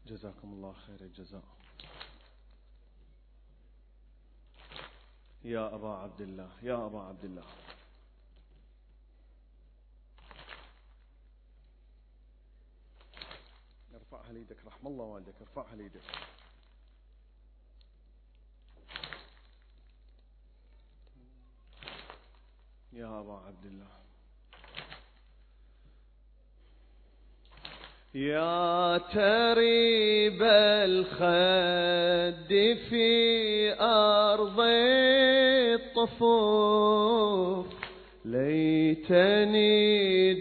جزاكم الله خير الجزاء. يا أبا عبد الله، يا أبا عبد الله، ارفعها ليدك رحم الله والدك، ارفعها ليدك. يا أبا عبد الله، يا تريب الخد في أرض الطفوف، ليتني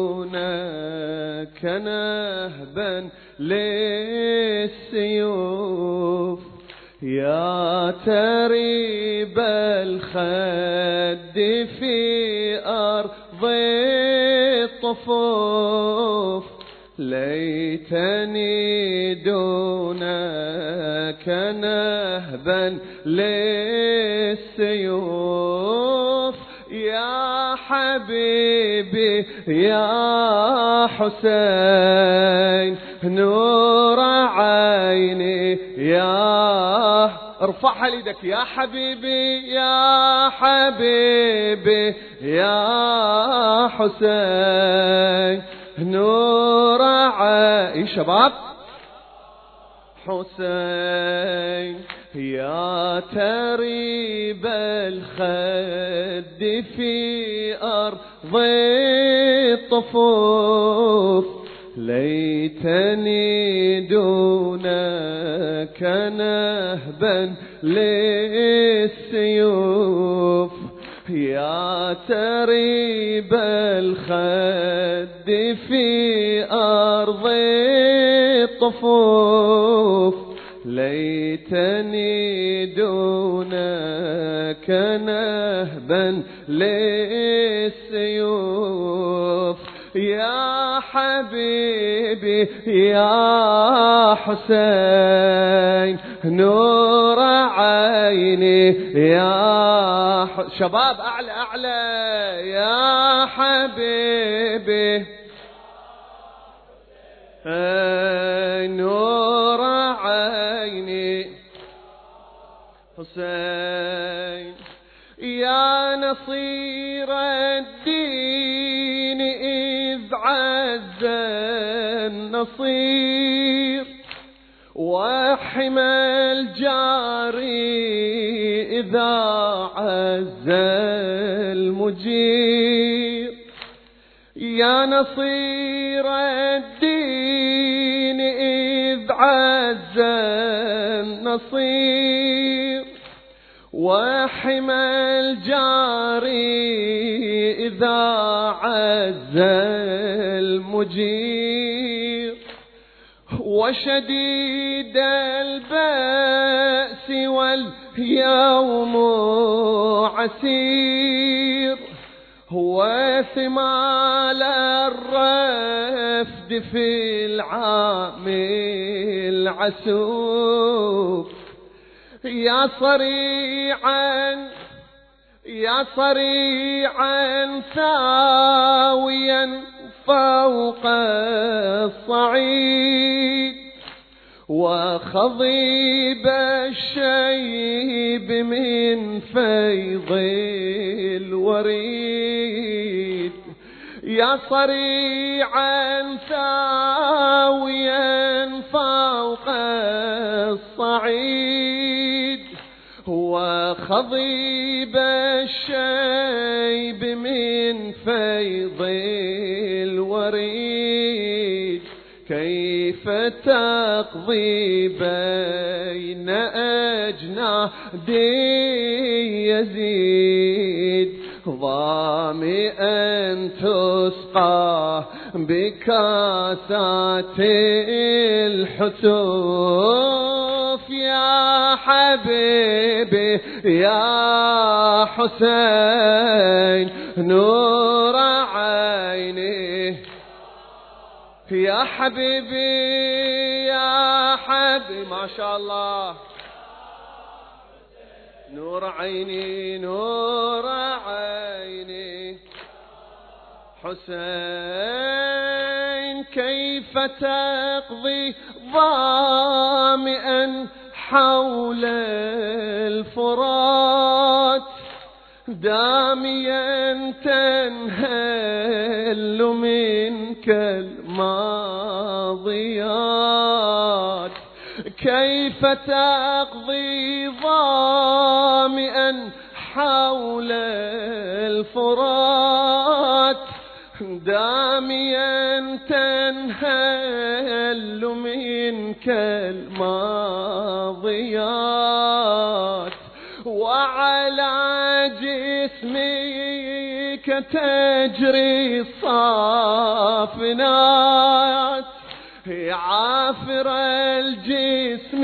دونك نهبا للسيوف. يا تريب الخد في أرض الطفوف، ليتني دونك نهبا للسيوف. يا حبيبي يا حسين نور عيني، يا ارفعها ليدك، يا حبيبي يا حبيبي يا حسين نور عيني. شباب حسين، يا تريب الخد في أرض الطفوف، ليتني دونك نهبا للسيوف. يا تريب الخد في أرض الطفوف، ليتني دونك نهبا للسيوف. يا حبيبي يا حسين نور عيني، يا شباب أعلى أعلى، يا حبيبي نور عيني حسين. يا نصير الدين إذ عز النصير، وحمى الجاري إذا عز المجير. يا نصير الدين إذ عز النصير، وحمى الجاري إذا عز المجير. وشديد البأس واليوم عسير، وثمال الرفد في العام العسوف. يا صريعا يا صريعا ساويا فوق الصعيد، وخضيب الشيب من فيض الوريد. يا صريعا ساويا فوق الصعيد، وخضيب الشيب من فيض الوريد. كيف تقضي بين أجنادي يزيد، ظامئا تسقى بكاسات الحتوف. يا حبيبي يا حسين نور عيني، يا حبيبي يا حبيبي ما شاء الله نور عيني نور عيني حسين. كيف تقضي ظامئا حول الفرات داميا تنهل منك الماضيات كيف تقضي ظامئا حول الفرات داميا تنهل منك الماضيات وعلى جسمك تجري الصافنات عافر الجسم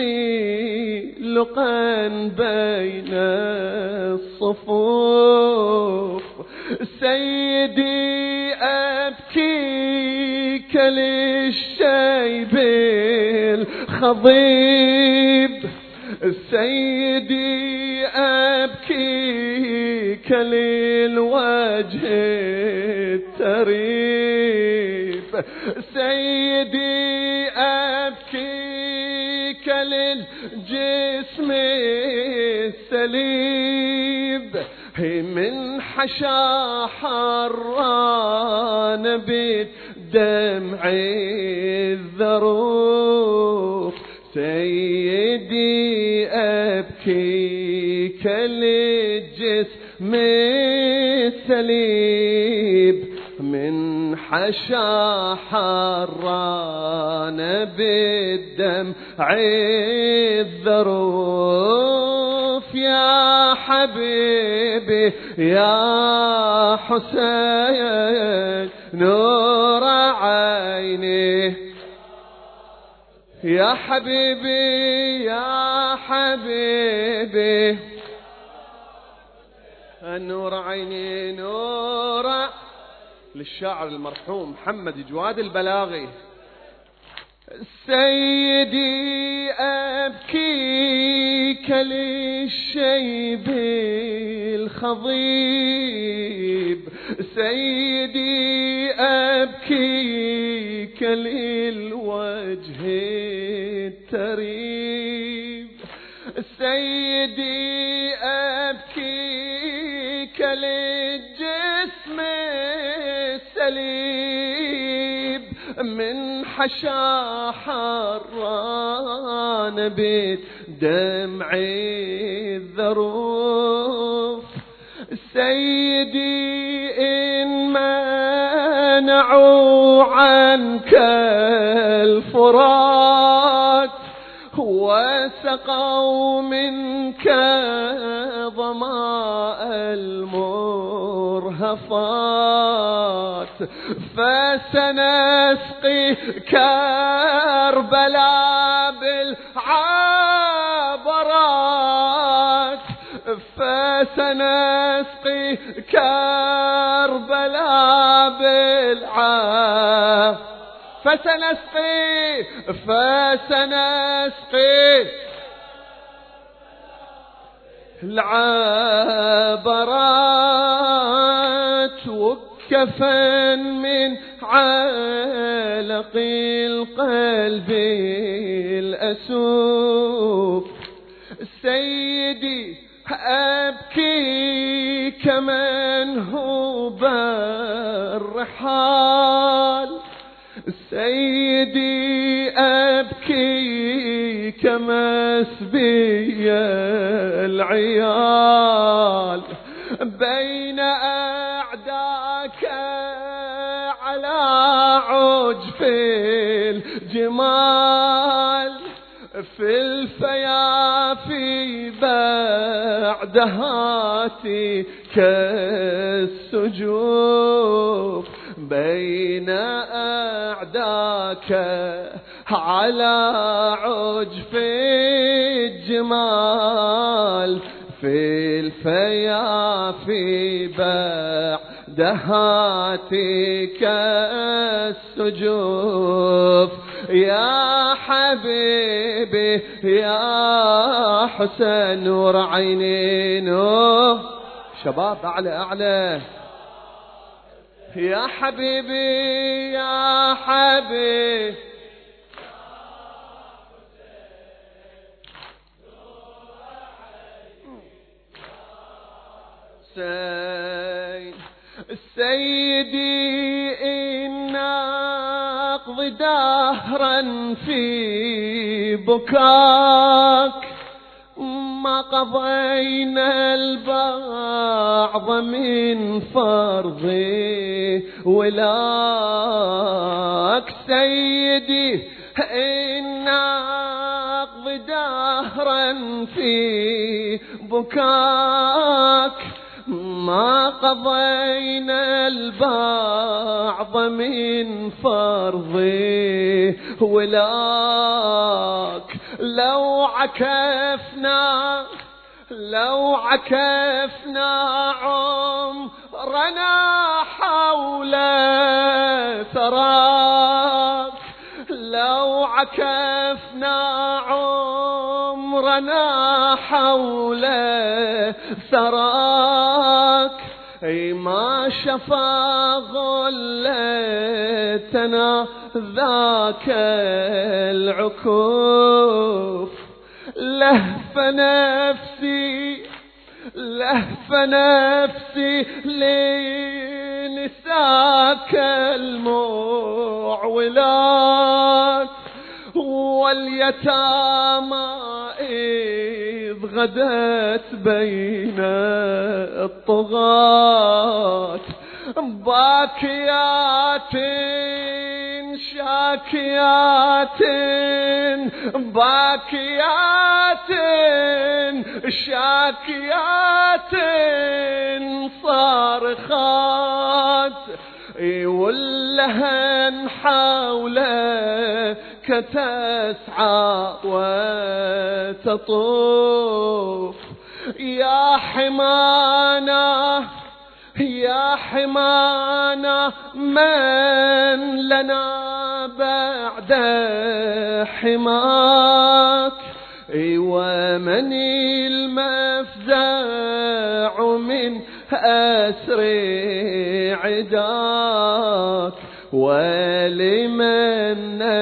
لقا بين الصفوف سيدي أبكيك للشيب الخضيب سيدي أبكيك للوجه التريب سيدي أبكيك للجسم السليب من حشا حران بالدمع الذروف سيدي أبكيك للجسم السليب من حشا حران بالدمع الذروف يا حبيبي يا حسين نور عيني يا حبيبي يا حبيبي نور عيني نور للشاعر المرحوم محمد جواد البلاغي سيدي أبكيك للشيب الخضيب سيدي أبكيك للوجه التريب سيدي أبكيك للجسم السليب من حشا حران بدمع الذروف سيدي إن منعوا عنك الفرات وسقوا منك ظماء المرهفات فسنسقي كربلاء بالعبرات فسنسقي كربلاء بالعبرات فسنسقي العبرات وكفا من علق القلب الأسوف سيدي أبكي كمن هو بالرحال سيدي أبكي كمسبي العيال بين أعداك على عجف الجمال في الفيافي بعد هاتك السجوف بين أعداك على عجف الجمال في الفيافي بعد هاتك السجوف يا حبيبي يا حسين نور عيني نور شباب أعلى أعلى يا حبيبي يا حبيبي سيدي إنا نقضي دهرا في بكاك ما قضينا البعض من فرضي ولاك سيدي إنا نقضي دهرا في بكاك ما قضينا البعض من فرضي ولاك لو عكفنا عمرنا حول ثراك لو عكفنا عمرنا حول ثراك ما شفى غلتنا ذاك العكوف لهف نفسي لنساك المعولات واليتامى إذ غدت بين الطغاة باكيات شاكيات باكيات شاكيات صارخات واللهن حولك تسعى وتطوف يا حمانا من لنا بعد حماك ومن المفزع من أسر عداك ولمن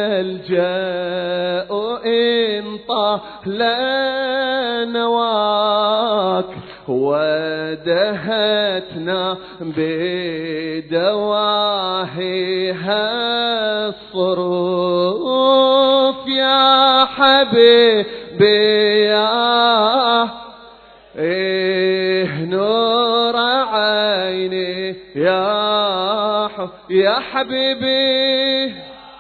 نلجأ إن طال نواك ودهتنا بدواهيها الصروف يا حبيبي يا نور عيني يا حبيبي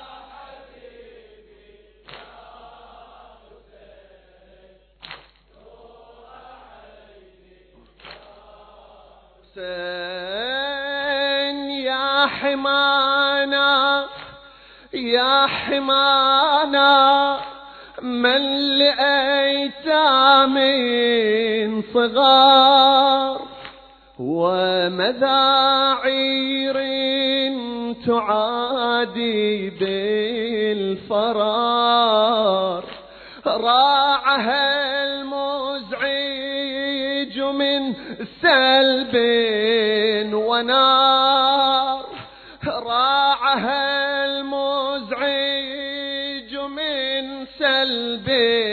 يا حمانا من لأيتام صغار ومذاعير تعادي بالفرار راعها المزعج من سلب ونار راعها المزعج من سلب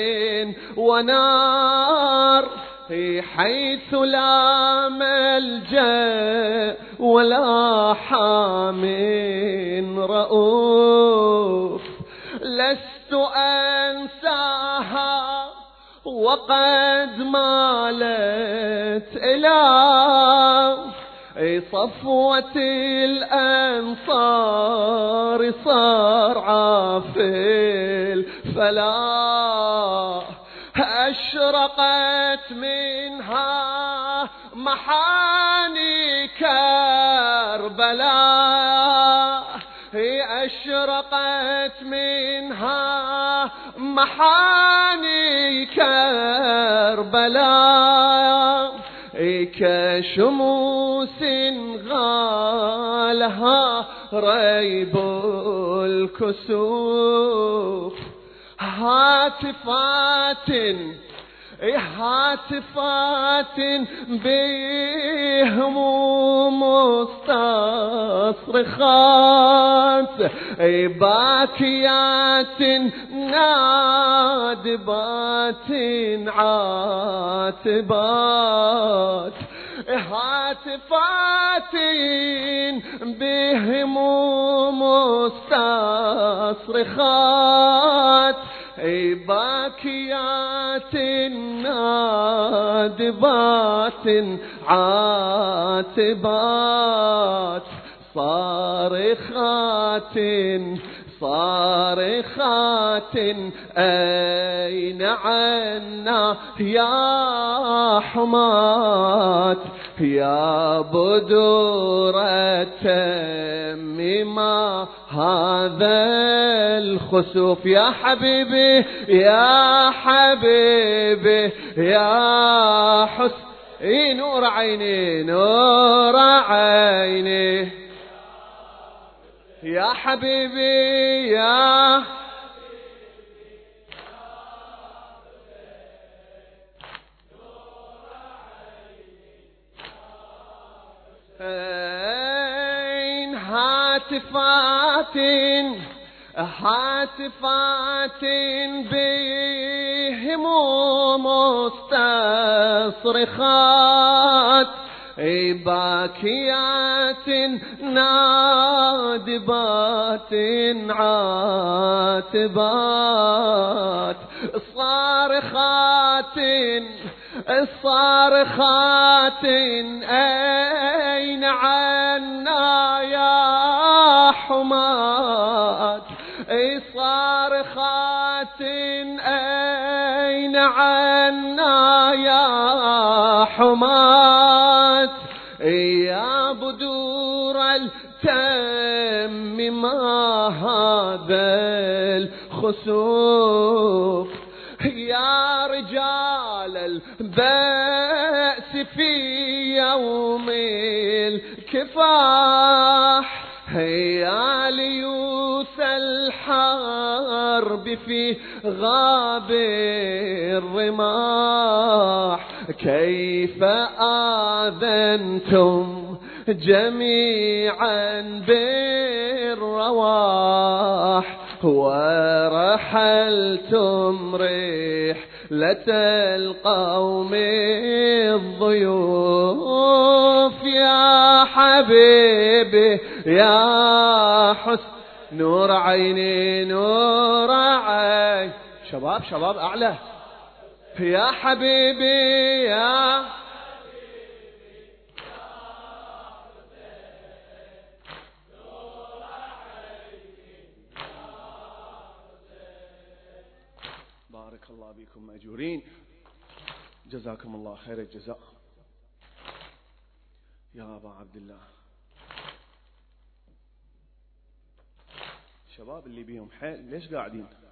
ونار حيث لا ملجأ ولا حام رؤوف لست أنساها وقد مالت إلى صفوة الأنصار صارعة في الفلاح أشرقت منها محاني كربلاء أشرقت منها محاني كربلاء كشموس غالها ريب الكسوف هاتفات هاتفات بهموم مستصرخات باكيات نادبات عاتبات هاتفات بهموم مستصرخات باكيات نادبات عاتبات صارخات صارخات أين عنا يا حمات يا بدورة مما هذا الخسوف يا حبيبي يا حبيبي يا حسين نور عيني نور عيني يا حبيبي يا هاتفات هاتفات بهموم مستصرخات باكيات نادبات عاتبات صارخات الصارخات أين عنا يا حمات صارخات أين عنا يا حمات يا بدور التم ما هذا الخسوف يا رجال البأس في يوم الكفاح يا ليوث الحرب في غاب الرماح كيف آذنتم جميعا بالرواح ورحلتم رحلة القوم الضيوف يا حبيبي يا حسن نور عيني نور عيني شباب شباب أعلى يا حبيبي يا بارك الله بكم مأجورين جزاكم الله خير الجزاء يا أبا عبد الله شباب اللي بيهم حيل ليش قاعدين